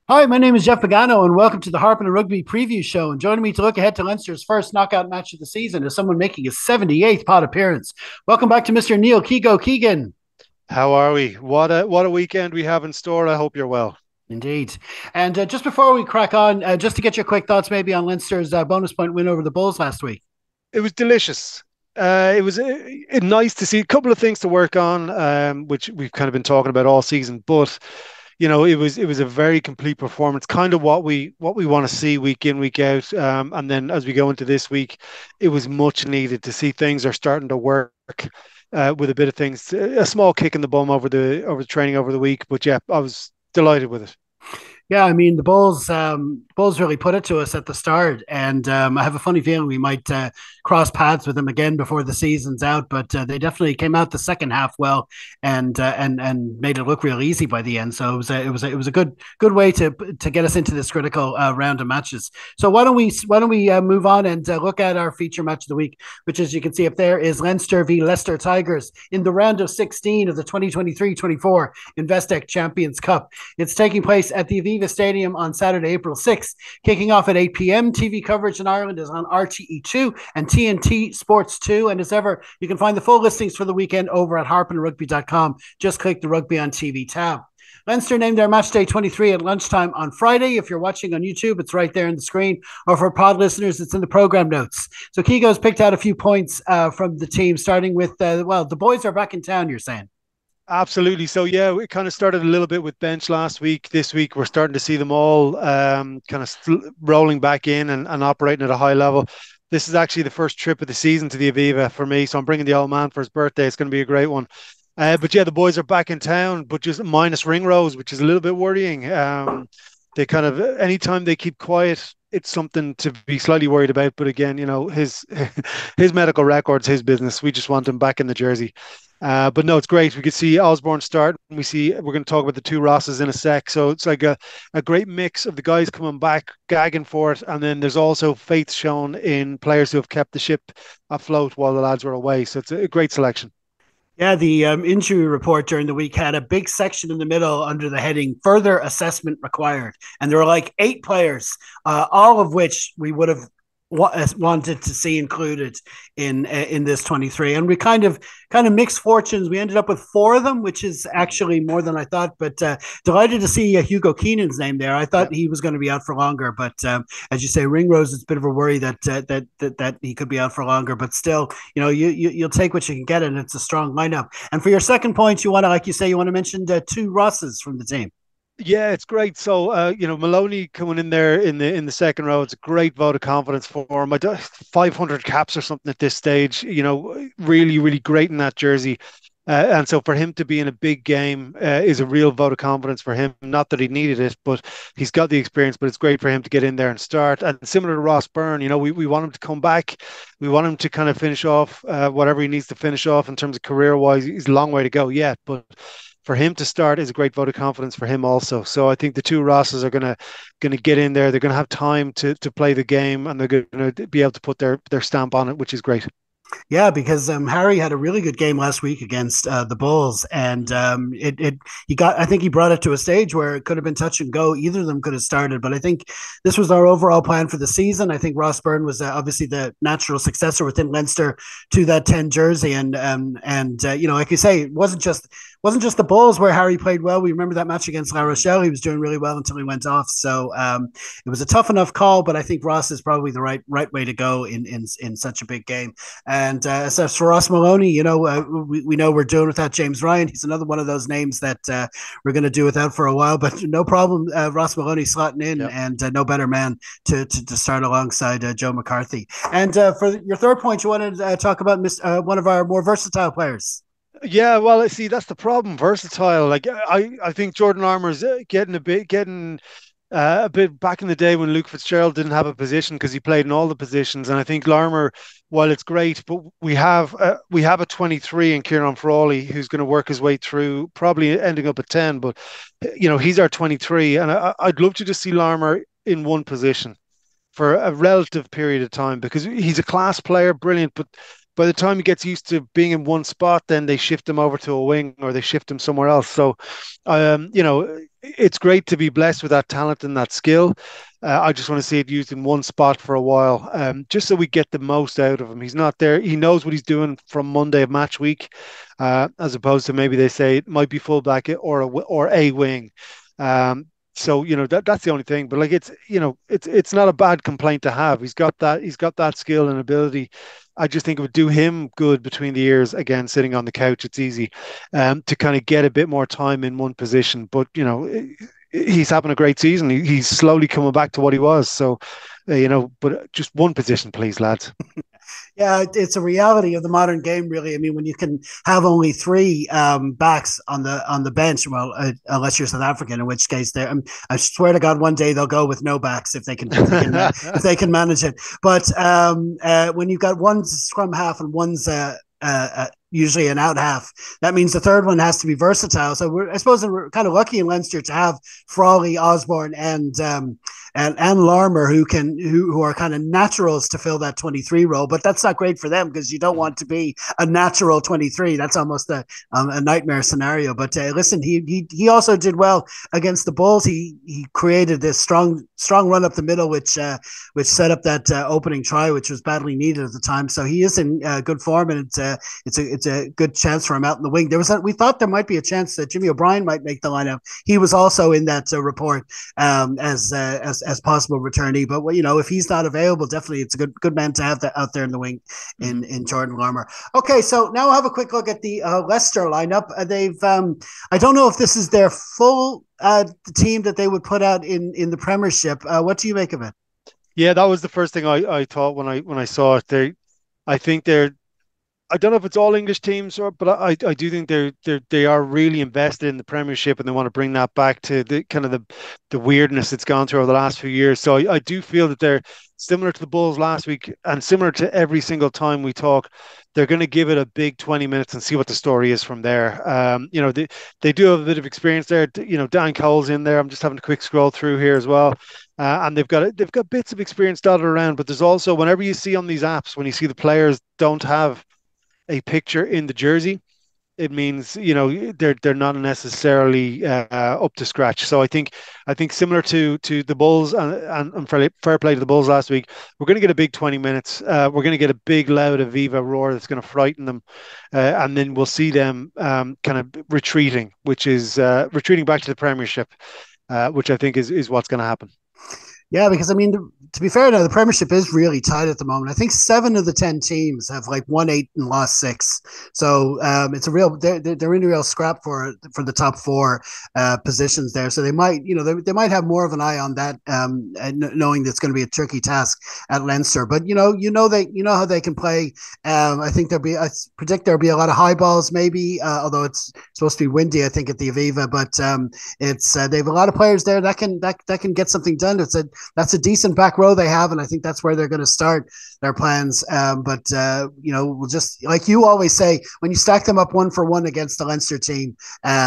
Hi, my name is Jeff Pagano, and welcome to the Harp and Rugby Preview Show. And joining me to look ahead to Leinster's first knockout match of the season is someone making his 78th pod appearance. Welcome back to Mr. Neil Kigo Keegan. How are we? What a weekend we have in store. I hope you're well. Indeed. And just before we crack on, just to get your quick thoughts maybe on Leinster's bonus point win over the Bulls last week. It was delicious. It was nice to see a couple of things to work on, which we've kind of been talking about all season. But it was a very complete performance, kind of what we want to see week in, week out. And then as we go into this week, it was much needed to see things are starting to work. With a bit of things, a small kick in the bum over the training over the week, but yeah, I was delighted with it. Yeah, I mean the Bulls really put it to us at the start, and I have a funny feeling we might cross paths with them again before the season's out. But they definitely came out the second half well, and made it look real easy by the end. So it was a good way to get us into this critical round of matches. So why don't we move on and look at our feature match of the week, which, as you can see up there, is Leinster v Leicester Tigers in the round of 16 of the 2023-24 Investec Champions Cup. It's taking place at the Aviva Stadium on Saturday, April 6th, kicking off at 8 p.m. TV coverage in Ireland is on RTE2 and TNT Sports 2. And as ever, you can find the full listings for the weekend over at harpanrugby.com. Just click the Rugby on TV tab. Leinster named their match day 23 at lunchtime on Friday. If you're watching on YouTube, it's right there in the screen. Or for pod listeners, it's in the program notes. So Kigo's picked out a few points from the team, starting with, the boys are back in town, you're saying. Absolutely. So yeah, we kind of started a little bit with bench last week. This week we're starting to see them all kind of rolling back in and operating at a high level. This is actually the first trip of the season to the Aviva for me, so I'm bringing the old man for his birthday. It's going to be a great one. But yeah, the boys are back in town, but just minus Ringrose, which is a little bit worrying. They kind of anytime they keep quiet, it's something to be slightly worried about. But again, his his medical records, his business. We just want him back in the jersey. But no, it's great. We could see Osborne start. We're going to talk about the two Rosses in a sec. So it's like a great mix of the guys coming back, gagging for it. And then there's also faith shown in players who have kept the ship afloat while the lads were away. So it's a great selection. Yeah, the injury report during the week had a big section in the middle under the heading "Further Assessment Required," and there were like 8 players, all of which we would have wanted to see included in this 23. And we kind of mixed fortunes. We ended up with 4 of them, which is actually more than I thought. But delighted to see Hugo Keenan's name there. I Yeah. thought he was going to be out for longer, but as you say, Ringrose, it's a bit of a worry that he could be out for longer. But still, you'll take what you can get, and it's a strong lineup. And for your second point, you want to, like you say, you want to mention two Rosses from the team. Yeah, it's great. So, Maloney coming in there in the second row, it's a great vote of confidence for him. 500 caps or something at this stage. Really, really great in that jersey. And so for him to be in a big game is a real vote of confidence for him. Not that he needed it, but he's got the experience. But it's great for him to get in there and start. And similar to Ross Byrne, we want him to come back. We want him to kind of finish off whatever he needs to finish off in terms of career wise. He's a long way to go yet, but for him to start is a great vote of confidence for him also. So I think the two Rosses are gonna get in there. They're gonna have time to play the game, and they're gonna be able to put their stamp on it, which is great. Yeah, because Harry had a really good game last week against the Bulls, and it he got. I think he brought it to a stage where it could have been touch and go. Either of them could have started, but I think this was our overall plan for the season. I think Ross Byrne was obviously the natural successor within Leinster to that 10 jersey, and like you say, it wasn't just the Bulls where Harry played well. We remember that match against La Rochelle; he was doing really well until he went off. So it was a tough enough call, but I think Ross is probably the right way to go in such a big game. And so for Ross Maloney, we know we're doing without James Ryan. He's another one of those names that we're going to do without for a while, but no problem. Ross Maloney slotting in, Yeah. and no better man to start alongside Joe McCarthy. And for your third point, you wanted to talk about one of our more versatile players. Yeah, well, I see that's the problem. Versatile. Like I think Jordan Armour's getting a bit back in the day when Luke Fitzgerald didn't have a position because he played in all the positions. And I think Larmour, while it's great, but we have a 23 in Kieran Frawley who's going to work his way through, probably ending up at 10. But he's our 23, and I'd love to just see Larmour in one position for a relative period of time because he's a class player, brilliant. But by the time he gets used to being in one spot, then they shift him over to a wing or they shift him somewhere else. So, it's great to be blessed with that talent and that skill. I just want to see it used in one spot for a while, just so we get the most out of him. He's not there. He knows what he's doing from Monday of match week, as opposed to maybe they say it might be fullback or a wing. So that's the only thing. But like it's not a bad complaint to have. He's got that skill and ability. I just think it would do him good between the ears. Again, sitting on the couch, it's easy to kind of get a bit more time in one position. But he's having a great season. He's slowly coming back to what he was. So, but just one position, please, lads. Yeah, it's a reality of the modern game, really. I mean, when you can have only three backs on the bench, well, unless you're South African, in which case, I swear to God, one day they'll go with no backs if they can manage it. But when you've got one scrum half and one's usually an out half. That means the third one has to be versatile. So I suppose we're kind of lucky in Leinster to have Frawley, Osborne, and Larmour who are kind of naturals to fill that 23 role. But that's not great for them because you don't want to be a natural 23. That's almost a nightmare scenario. But listen, he also did well against the Bulls. He created this strong run up the middle, which set up that opening try, which was badly needed at the time. So he is in good form, and it's a good chance for him out in the wing. We thought there might be a chance that Jimmy O'Brien might make the lineup. He was also in that report as possible returnee. But if he's not available, definitely it's a good man to have that out there in the wing in Jordan Larmour. Okay, so now we'll have a quick look at the Leicester lineup. They've I don't know if this is their full team that they would put out in the Premiership. What do you make of it? Yeah, that was the first thing I thought when I saw it. I think they're. I don't know if it's all English teams, but I do think they are really invested in the Premiership and they want to bring that back to the kind of the weirdness it's gone through over the last few years. So I do feel that they're similar to the Bulls last week and similar to every single time we talk. They're going to give it a big 20 minutes and see what the story is from there. They do have a bit of experience there. Dan Cole's in there. I'm just having a quick scroll through here as well. And they've got bits of experience dotted around, but there's also, whenever you see on these apps, when you see the players don't have a picture in the jersey, it means they're not necessarily up to scratch. So I think similar to the Bulls and fair play to the Bulls last week, we're going to get a big 20 minutes. We're going to get a big loud Aviva roar that's going to frighten them, and then we'll see them kind of retreating, which is retreating back to the Premiership, which I think is what's going to happen. Yeah, because I mean, to be fair now, the Premiership is really tight at the moment. I think 7 of the 10 teams have won 8 and lost 6. So it's a real they're in a real scrap for the top 4 positions there. So they might they might have more of an eye on that, knowing that it's going to be a tricky task at Leinster. But how they can play. I think I predict there'll be a lot of high balls maybe, although it's supposed to be windy I think at the Aviva. But it's they have a lot of players there that can get something done. That's a decent back row they have, and I think that's where they're going to start their plans. But we'll just, like you always say, when you stack them up 1-for-1 against the Leinster team,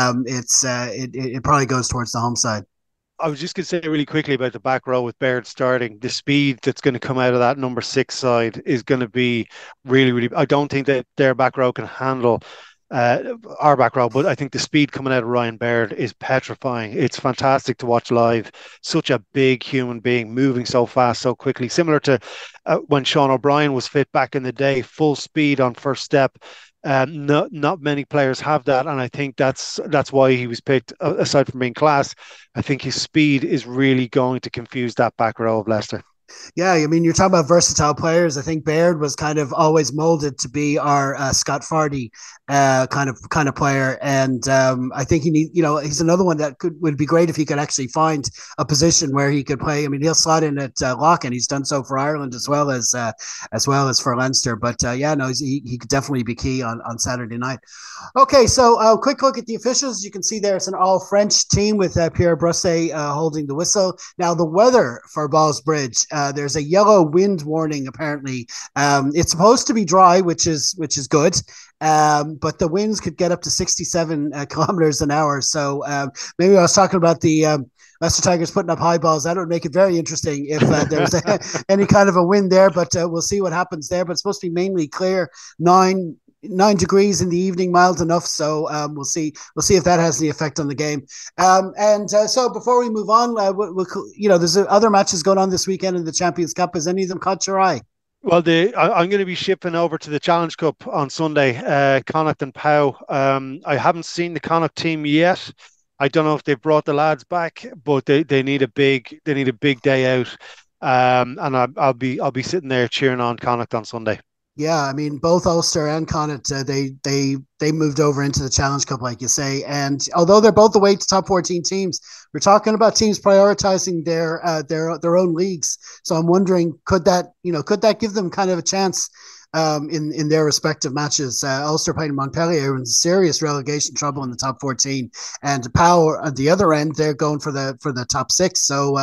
it probably goes towards the home side. I was just going to say really quickly about the back row with Baird starting. The speed that's going to come out of that number 6 side is going to be really, really. I don't think that their back row can handle our back row, but I think the speed coming out of Ryan Baird is petrifying. It's fantastic to watch live. Such a big human being moving so fast, so quickly, similar to when Sean O'Brien was fit back in the day, full speed on first step. Not many players have that, and I think that's why he was picked. Aside from being class, I think his speed is really going to confuse that back row of Leicester. Yeah, I mean, you're talking about versatile players. I think Baird was kind of always molded to be our Scott Fardy kind of player, and I think he's another one that would be great if he could actually find a position where he could play. I mean, he'll slot in at lock, and he's done so for Ireland as well as for Leinster. But he could definitely be key on Saturday night. Okay, so quick look at the officials. You can see there's an all French team with Pierre Brosset holding the whistle. Now the weather for Ballsbridge. There's a yellow wind warning. Apparently, it's supposed to be dry, which is good. but the winds could get up to 67 kilometers an hour. So maybe I was talking about the Leicester Tigers putting up high balls. That would make it very interesting if there was any kind of a wind there, but we'll see what happens there. But it's supposed to be mainly clear, 9 degrees in the evening, mild enough. So we'll see if that has any effect on the game. So before we move on, there's other matches going on this weekend in the Champions Cup. Has any of them caught your eye? Well, I'm going to be shipping over to the Challenge Cup on Sunday, Connacht and Pau. I haven't seen the Connacht team yet. I don't know if they've brought the lads back, but they need a big day out. And I'll be sitting there cheering on Connacht on Sunday. Yeah, I mean both Ulster and Connacht, they moved over into the Challenge Cup, like you say, and although they're both away to top 14 teams, we're talking about teams prioritizing their own leagues. So I'm wondering, could that give them kind of a chance in their respective matches? Ulster playing Montpellier in serious relegation trouble in the top 14, and Power at the other end, they're going for the top six. So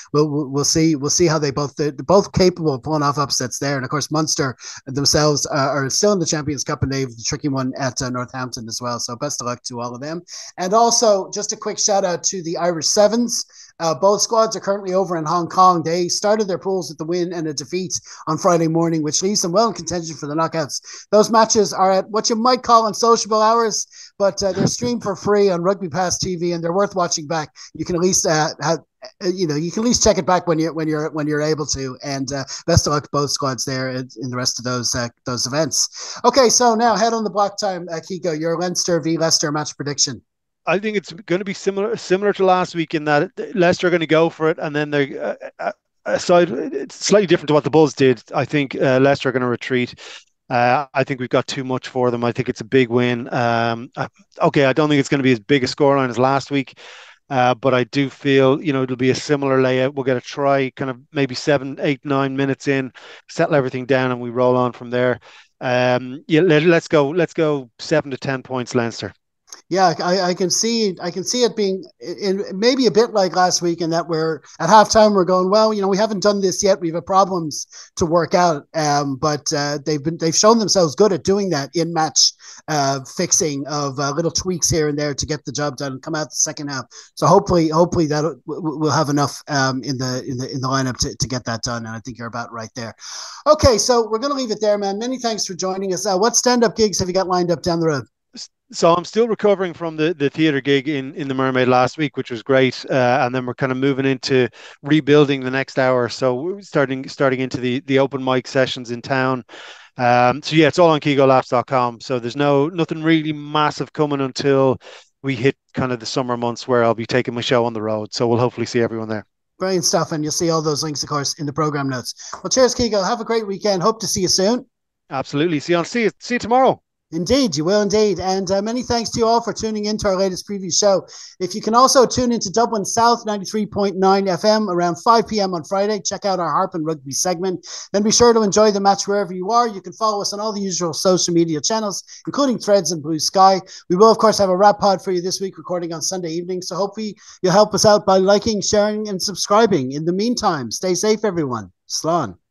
we'll see how they're both capable of pulling off upsets there. And of course, Munster themselves are still in the Champions Cup, and they've the tricky one at Northampton as well. So best of luck to all of them. And also, just a quick shout out to the Irish Sevens. Both squads are currently over in Hong Kong. They started their pools with the win and a defeat on Friday morning, which leaves them well in contention for the knockouts. Those matches are at what you might call unsociable hours, but they're streamed for free on Rugby Pass TV, and they're worth watching back. You can at least you can at least check it back when you're able to. And best of luck to both squads there in the rest of those events. Okay, so now head on the block time, Kiko. Your Leinster v Leicester match prediction. I think it's going to be similar to last week in that Leicester are going to go for it, and then they're aside. It's slightly different to what the Bulls did. I think Leicester are going to retreat. I think we've got too much for them. I think it's a big win. Okay, I don't think it's going to be as big a scoreline as last week, but I do feel it'll be a similar layout. We'll get a try, kind of maybe 7, 8, 9 minutes in, settle everything down, and we roll on from there. Yeah, let's go 7 to 10 points, Leinster. Yeah, I can see it being maybe a bit like last week in that we're at halftime we're going, well, we haven't done this yet, we have problems to work out, but they've shown themselves good at doing that in match fixing of little tweaks here and there to get the job done and come out the second half. So hopefully that we'll have enough in the lineup to get that done, and I think you're about right there. Okay, so we're gonna leave it there, man. Many thanks for joining us. What stand-up gigs have you got lined up down the road? So I'm still recovering from the theater gig in the Mermaid last week, which was great, and then we're kind of moving into rebuilding the next hour. So we're starting into the open mic sessions in town. So yeah, it's all on KigoLaughs.com. So there's nothing really massive coming until we hit kind of the summer months where I'll be taking my show on the road. So we'll hopefully see everyone there. Brilliant stuff, and you'll see all those links, of course, in the program notes. Well, cheers, Kigo. Have a great weekend. Hope to see you soon. Absolutely. See you tomorrow. Indeed, you will indeed. And many thanks to you all for tuning in to our latest preview show. If you can also tune into Dublin South 93.9 FM around 5 p.m. on Friday, check out our Harp and Rugby segment. Then be sure to enjoy the match wherever you are. You can follow us on all the usual social media channels, including Threads and Blue Sky. We will, of course, have a wrap pod for you this week, recording on Sunday evening. So hopefully you'll help us out by liking, sharing, and subscribing. In the meantime, stay safe, everyone. Slán.